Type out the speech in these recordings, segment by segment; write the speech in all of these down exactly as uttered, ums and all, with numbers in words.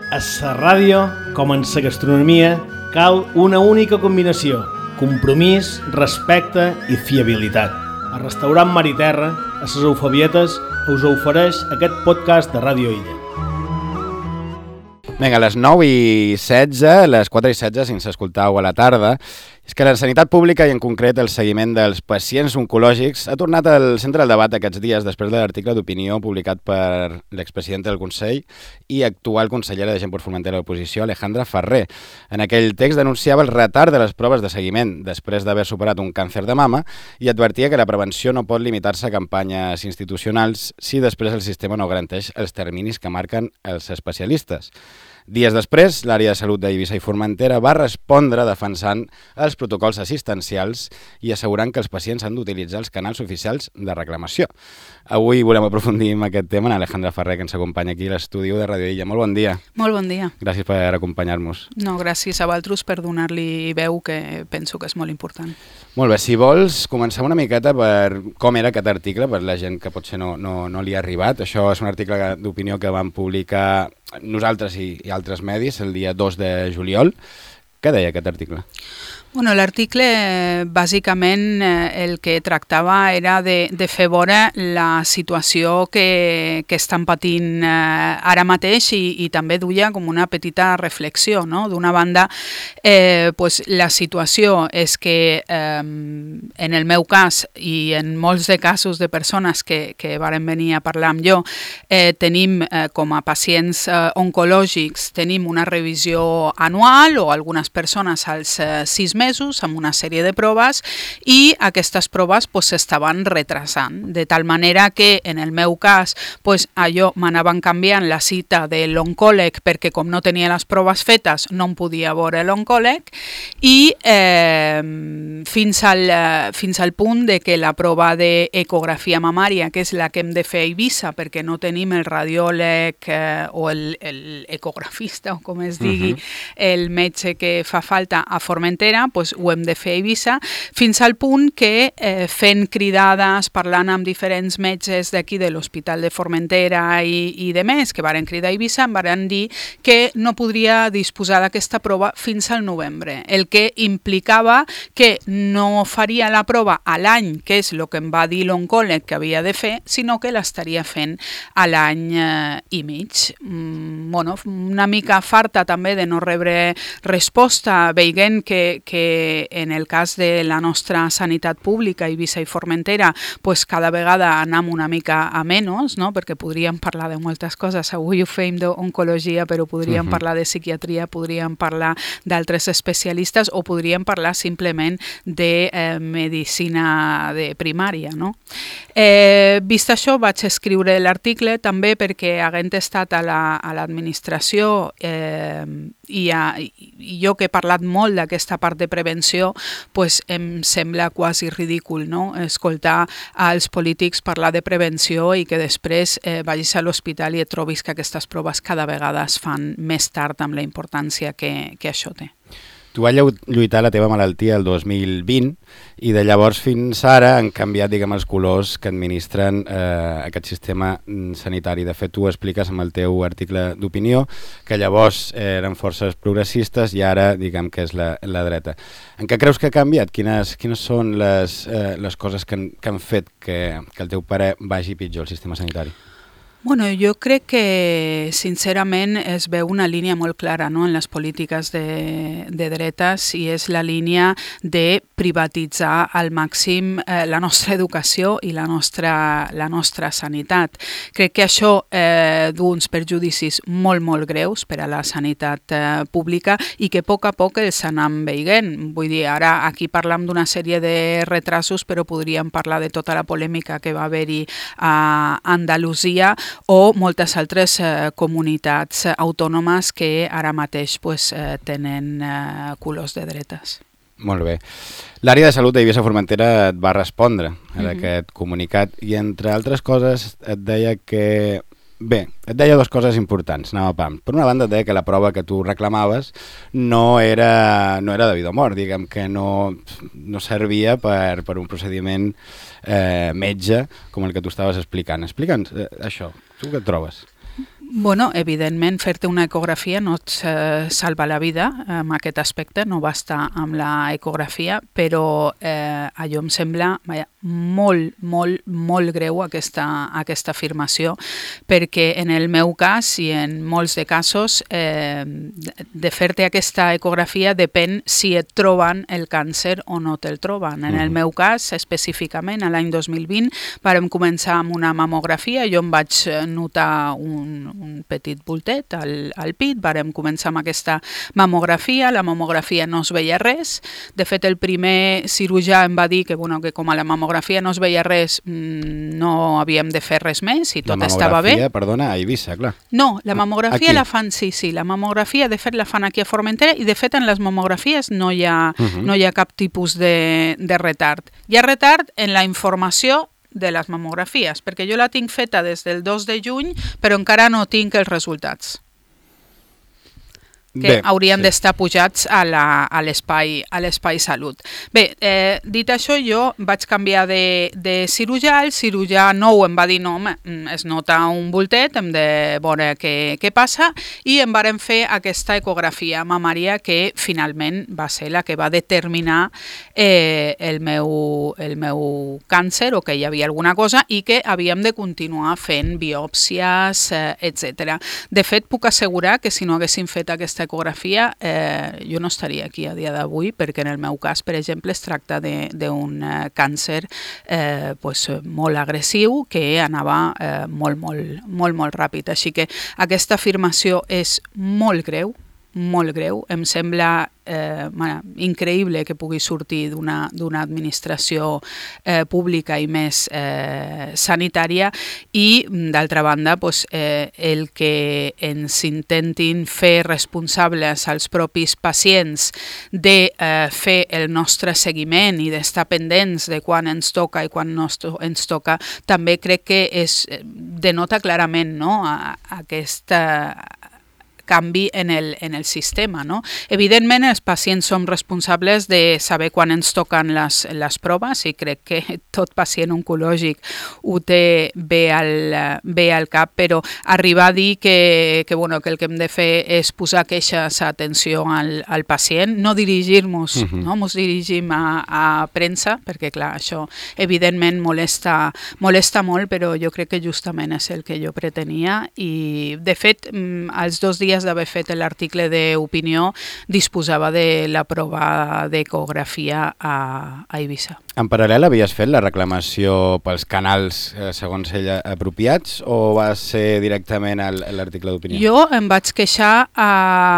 A la ràdio, com en la gastronomia, cal una única combinació: compromís, respecte i fiabilitat. El restaurant Mar i Terra, a les Eufabietes, us ofereix aquest podcast de Ràdio Illa. Vinga, a les nou i setze, a les quatre i setze, si ens escoltau a la tarda, és que la sanitat pública i en concret el seguiment dels pacients oncològics ha tornat al centre del debat aquests dies després de l'article d'opinió publicat per l'expresident del Consell i actual consellera de Gent per Formentera de l'Oposició, Alejandra Ferrer. En aquell text denunciava el retard de les proves de seguiment després d'haver superat un càncer de mama i advertia que la prevenció no pot limitar-se a campanyes institucionals si després el sistema no garanteix els terminis que marquen els especialistes. Dies després, l'àrea de salut d'Eivissa i Formentera va respondre defensant els protocols assistencials i assegurant que els pacients han d'utilitzar els canals oficials de reclamació. Avui volem aprofundir en aquest tema amb Alejandra Ferrer, que ens acompanya aquí a l'estudi de Ràdio Illa. Molt bon dia. Molt bon dia. Gràcies per acompanyar-nos. No, gràcies a vosaltres per donar-li veu, que penso que és molt important. Molt bé, si vols, comencem una miqueta per com era aquest article, per la gent que potser no, no, no li ha arribat. Això és un article d'opinió que vam publicar nosaltres i, i altres medis el dia dos de juliol. Què deia aquest article? Bueno, l'article bàsicament el que tractava era de, de fer veure la situació que, que estan patint ara mateix i, i també duia com una petita reflexió, no? D'una banda, eh, pues, la situació és que eh, en el meu cas i en molts de casos de persones que, que varen venir a parlar amb jo, eh, tenim eh, com a pacients eh, oncològics, tenim una revisió anual o algunes persones als eh, sis mesos amb una sèrie de proves i aquestes proves pues, s'estaven retrasant, de tal manera que en el meu cas pues, allò m'anaven canviant la cita de l'oncòleg perquè com no tenia les proves fetes no em podia veure l'oncòleg i eh, fins, al, fins al punt de que la prova d'ecografia mamària, que és la que hem de fer a Eivissa perquè no tenim el radiòleg eh, o l'ecografista o com es digui, uh-huh. el metge que fa falta a Formentera, pues, ho hem de fer a Eivissa, fins al punt que eh, fent cridades, parlant amb diferents metges d'aquí de l'Hospital de Formentera i, i de més, que varen cridar a Eivissa, em varen dir que no podria disposar d'aquesta prova fins al novembre, el que implicava que no faria la prova a l'any, que és el que em va dir l'oncòleg que havia de fer, sinó que l'estaria fent a l'any eh, i mig. Mm, bueno, una mica farta també de no rebre resposta, veient que, que en el cas de la nostra sanitat pública, Eivissa i Formentera, pues cada vegada anem una mica a menys, no? Perquè podríem parlar de moltes coses. Avui ho fem d'oncologia, però podríem uh-huh. parlar de psiquiatria, podríem parlar d'altres especialistes o podríem parlar simplement de eh, medicina de primària, no? Eh, vist això, vaig escriure l'article també perquè havent estat a l'administració la, eh, i, a, i jo que he parlat molt d'aquesta part de prevenció, pues em sembla quasi ridícul, no? Escoltar als polítics parlar de prevenció i que després eh, vagis a l'hospital i et trobis que aquestes proves cada vegada es fan més tard amb la importància que, que això té. Tu vas lluitar la teva malaltia el dos mil vint i de llavors fins ara han canviat, diguem, els colors que administren eh, aquest sistema sanitari. De fet, tu ho expliques amb el teu article d'opinió, que llavors eh, eren forces progressistes i ara, diguem, que és la, la dreta. En què creus que ha canviat? Quines, quines són les, eh, les coses que han, que han fet que, que el teu pare vagi pitjor el sistema sanitari? Bueno, jo crec que sincerament es veu una línia molt clara, no?, en les polítiques de, de dretes i és la línia de privatitzar al màxim eh, la nostra educació i la nostra, la nostra sanitat. Crec que això eh, du uns perjudicis molt, molt greus per a la sanitat eh, pública i que a poc a poc els anem veient. Vull dir, ara aquí parlam d'una sèrie de retrasos, però podríem parlar de tota la polèmica que va haver-hi a Andalusia o moltes altres eh, comunitats autònomes que ara mateix pues, eh, tenen eh, colors de dretes. Molt bé. L'àrea de salut d'Eivissa Formentera et va respondre a mm-hmm. aquest comunicat i, entre altres coses, et deia que... Bé, et deia dues coses importants, anava pam. Per una banda et deia que la prova que tu reclamaves no era, no era de vida o mort, diguem que no, no servia per, per un procediment eh, metge com el que tu estaves explicant. Explica'ns eh, això, tu què et trobes? Bueno, evidentment, fer-te una ecografia no et eh, salva la vida en aquest aspecte, no basta amb la ecografia, però eh, allò em sembla vaja, molt, molt, molt greu aquesta, aquesta afirmació, perquè en el meu cas i en molts de casos eh, de fer-te aquesta ecografia depèn si et troben el càncer o no te'l troben. En el meu cas, específicament, a l'any dos mil vint, vàrem començar amb una mamografia, jo em vaig notar un un petit bultet al, al pit, vàrem començar amb aquesta mamografia, la mamografia no es veia res, de fet el primer cirurgià em va dir que, bueno, que com a la mamografia no es veia res, no havíem de fer res més i tot estava bé. La mamografia, perdona, a Eivissa, clar. No, la mamografia aquí. la fan, sí, sí, la mamografia de fet la fan aquí a Formentera i de fet en les mamografies no hi ha, uh-huh. no hi ha cap tipus de, de retard. Hi ha retard en la informació de les mamografies, perquè jo la tinc feta des del dos de juny, però encara no tinc els resultats. Que Bé, haurien sí. d'estar pujats a l'espai a l'espai salut. Bé, eh, dit això, jo vaig canviar de, de cirurgià, el cirurgià nou em va dir no, home, es nota un bultet, hem de veure què, què passa, i em varen fer aquesta ecografia mamària que finalment va ser la que va determinar eh, el, meu, el meu càncer o que hi havia alguna cosa i que havíem de continuar fent biòpsies, eh, etcètera. De fet, puc assegurar que si no haguéssim fet aquesta ecografia, eh, jo no estaria aquí a dia d'avui, perquè en el meu cas, per exemple, es tracta d'un eh, càncer eh, pues, molt agressiu que anava eh, molt, molt, molt, molt ràpid. Així que aquesta afirmació és molt greu, molt greu. Em sembla eh, bueno, increïble que pugui sortir d'una d'una administració eh, pública i més eh, sanitària i, d'altra banda, pues, eh, el que ens intentin fer responsables als propis pacients de eh, fer el nostre seguiment i d'estar pendents de quan ens toca i quan no ens toca, també crec que és, denota clarament, no?, a, a aquesta canvi en el, en el sistema. No? Evidentment, els pacients som responsables de saber quan ens toquen les, les proves i crec que tot pacient oncològic ho té bé al, bé al cap, però arribar a dir que, que, bueno, que el que hem de fer és posar queixes a atenció al, al pacient, no dirigir-nos, uh-huh. no? Ens dirigim a, a premsa, perquè clar, això evidentment molesta, molesta molt, però jo crec que justament és el que jo pretenia i de fet, els dos dies d'haver fet l'article d'opinió disposava de la prova d'ecografia a, a Eivissa. En paral·lel havies fet la reclamació pels canals, eh, segons ella, apropiats o va ser directament a l'article d'opinió? Jo em vaig queixar a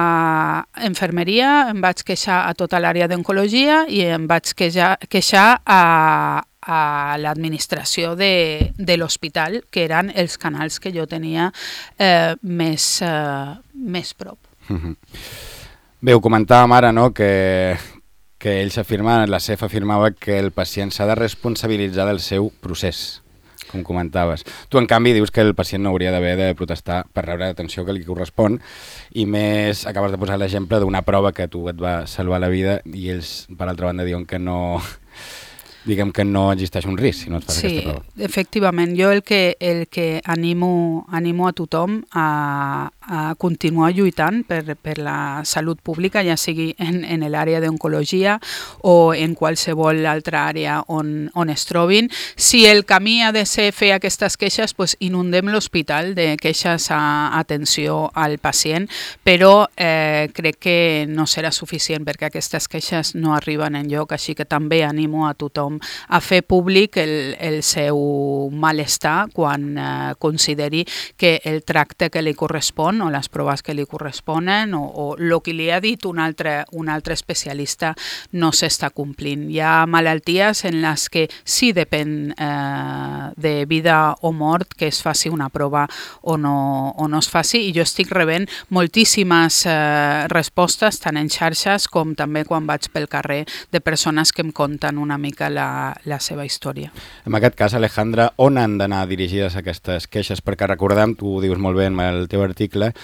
infermeria, em vaig queixar a tota l'àrea d'oncologia i em vaig queixar, queixar a a l'administració de, de l'hospital, que eren els canals que jo tenia eh, més, eh, més prop. Mm-hmm. Bé, ho comentàvem ara, no?, que, que ells afirmaven, la C E F afirmava que el pacient s'ha de responsabilitzar del seu procés, com comentaves. Tu, en canvi, dius que el pacient no hauria d'haver de protestar per rebre l'atenció que li correspon i més acabes de posar l'exemple d'una prova que a tu et va salvar la vida i ells, per altra banda, diuen que no... diguem que no existeix un risc si no et fas sí, aquesta prova. Sí, efectivament. Jo el que, el que animo, animo a tothom a, a continuar lluitant per, per la salut pública, ja sigui en, en l'àrea d'oncologia o en qualsevol altra àrea on, on es trobin. Si el camí ha de ser fer aquestes queixes, pues inundem l'hospital de queixes a atenció al pacient, però eh, crec que no serà suficient perquè aquestes queixes no arriben enlloc, així que també animo a tothom a fer públic el, el seu malestar quan eh, consideri que el tracte que li correspon o les proves que li corresponen o, o el que li ha dit un altre, un altre especialista no s'està complint. Hi ha malalties en les que sí depèn eh, de vida o mort que es faci una prova o no, o no es faci i jo estic rebent moltíssimes eh, respostes tant en xarxes com també quan vaig pel carrer de persones que em conten una mica la La, la seva història. En aquest cas, Alejandra, on han d'anar dirigides aquestes queixes? Perquè recordem, tu ho dius molt bé en el teu article,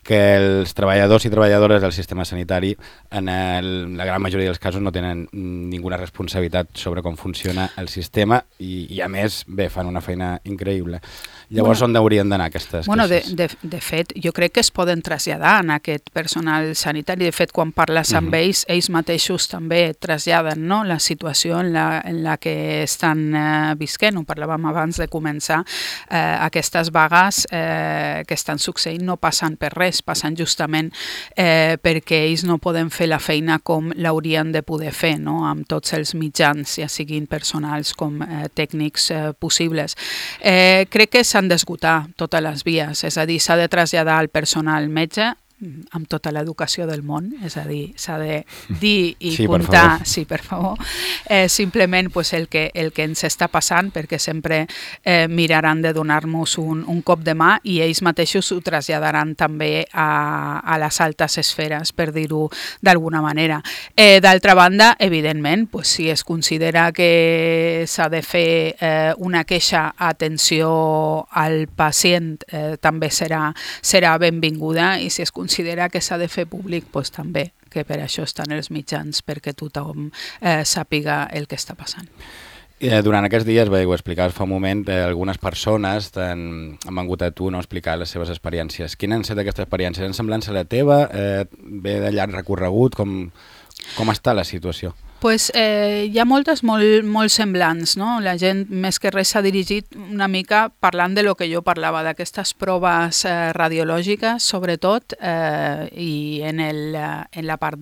que els treballadors i treballadores del sistema sanitari en el, la gran majoria dels casos no tenen ninguna responsabilitat sobre com funciona el sistema i, i a més, bé, fan una feina increïble. Llavors, bueno, on haurien d'anar aquestes bueno, queixes? De, de, de fet, jo crec que es poden traslladar en aquest personal sanitari. De fet, quan parles amb uh-huh. ells, ells mateixos també traslladen, no?, la situació en la, en la que estan eh, visquent. Ho parlàvem abans de començar. Eh, aquestes vagues eh, que estan succeint no passen per res, passen justament eh, perquè ells no poden fer la feina com l'haurien de poder fer, no?, amb tots els mitjans, ja siguin personals com eh, tècnics eh, possibles. Eh, crec que s'han d'esgotar totes les vies, és a dir, s'ha de traslladar al personal metge amb tota l'educació del món, és a dir, s'ha de dir i sí, comptar, per sí, per favor, eh, simplement pues, el, que, el que ens està passant, perquè sempre eh, miraran de donar-nos un, un cop de mà i ells mateixos ho traslladaran també a, a les altes esferes, per dir-ho d'alguna manera. Eh, D'altra banda, evidentment, pues, si es considera que s'ha de fer eh, una queixa atenció al pacient, eh, també serà, serà benvinguda, i si es considera que s'ha de fer públic, doncs també, que per això estan els mitjans, perquè tothom eh, sàpiga el que està passant. Eh, durant aquests dies, bé, ho explicaves fa un moment, eh, algunes persones han vengut a tu no, explicar les seves experiències. Quines han estat aquestes experiències? En semblança a la teva? Eh, ve de llarg recorregut? Com, com està la situació? Pues, eh, hi ha moltes molt, molt semblants, no? La gent més que res s'ha dirigit una mica parlant de lo que jo parlava, d'aquestes proves eh, radiològiques, sobretot, eh, i en, el, en la part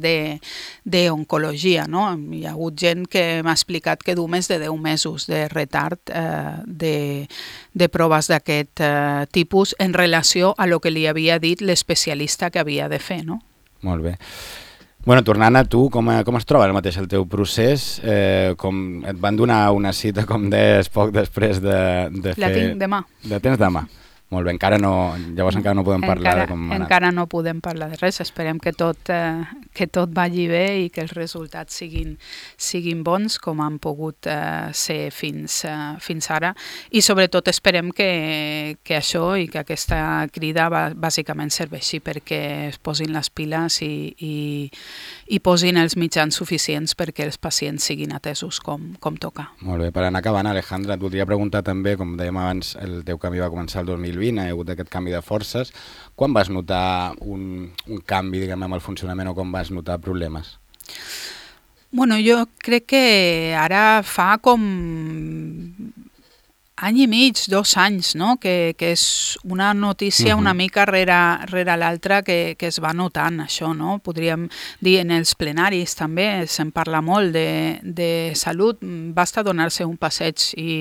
d'oncologia, no? Hi ha hagut gent que m'ha explicat que du més de deu mesos de retard eh, de, de proves d'aquest eh, tipus en relació a lo que li havia dit l'especialista que havia de fer, no? Molt bé. Bueno, tornant a tu, com, com es troba el mateix el teu procés? Eh, com et van donar una cita, com deies, poc després de, de fer... La tinc demà. La tens demà? Molt bé, encara no, llavors encara no podem parlar encara, de com ha anat. Encara no podem parlar de res, esperem que tot, eh, que tot vagi bé i que els resultats siguin, siguin bons com han pogut eh, ser fins, eh, fins ara, i sobretot esperem que, que això i que aquesta crida va, bàsicament serveixi perquè es posin les piles i, i, i posin els mitjans suficients perquè els pacients siguin atesos com, com toca. Molt bé, per anar acabant, Alejandra, et voldria preguntar també, com dèiem abans, el teu camí va començar el dos mil vint, ha hagut aquest canvi de forces. Quan vas notar un, un canvi, diguem, amb el funcionament, o quan vas notar problemes? Bueno, jo crec que ara fa com any i mig, dos anys, no? que, que és una notícia uh-huh. una mica rere, rere l'altra que, que es va notant, això, no? Podríem dir en els plenaris també, se'n parla molt de, de salut, basta donar-se un passeig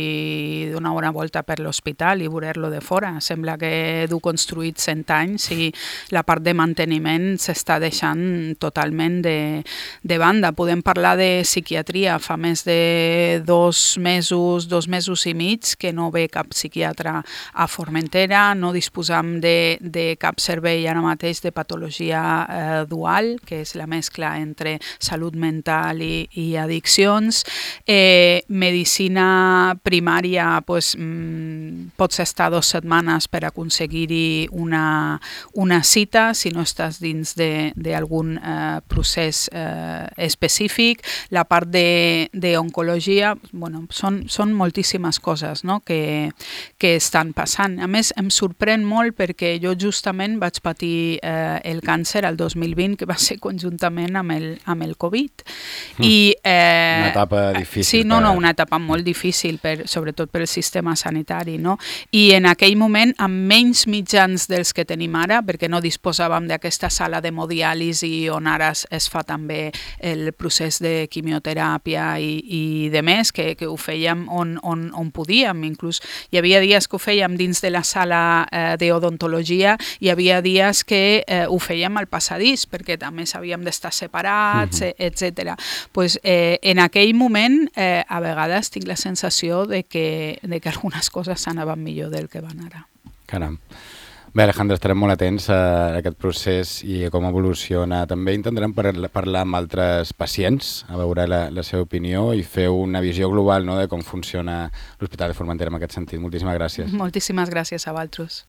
i donar una volta per l'hospital i veure-lo de fora. Sembla que du construït cent anys i la part de manteniment s'està deixant totalment de, de banda. Podem parlar de psiquiatria, fa més de dos mesos, dos mesos i mig, que no ve cap psiquiatre a Formentera, no disposam de, de cap servei ara mateix de patologia eh, dual, que és la mescla entre salut mental i, i addiccions. Eh, medicina primària, pues, mm, pots estar dues setmanes per aconseguir-hi una, una cita, si no estàs dins d'algun eh, procés eh, específic. La part d'oncologia, bueno, són, són moltíssimes coses, no? que, que estan passant. A més, em sorprèn molt perquè jo justament vaig patir eh, el càncer el dos mil vint, que va ser conjuntament amb el, amb el Covid. Mm. I, eh, una etapa difícil. Sí, no, no, una etapa molt difícil, per, sobretot per el sistema sanitari, no? I en aquell moment, amb menys mitjans dels que tenim ara, perquè no disposàvem d'aquesta sala d'hemodiàlisi on ara es, es fa també el procés de quimioteràpia i, i de més, que, que ho fèiem on, on, on podíem. Inclús hi havia dies que ho fèiem dins de la sala eh, d'odontologia, hi havia dies que eh, ho fèiem al passadís, perquè també s'havíem d'estar separats, uh-huh. etcètera. Pues, eh, en aquell moment, eh, a vegades tinc la sensació de que, de que algunes coses anaven millor del que van ara. Caram. Bé, Alejandra, estarem molt atents a aquest procés i a com evoluciona. També intentarem parlar amb altres pacients, a veure la, la seva opinió i fer una visió global, no?, de com funciona l'Hospital de Formentera en aquest sentit. Moltíssimes gràcies. Moltíssimes gràcies a vosaltres.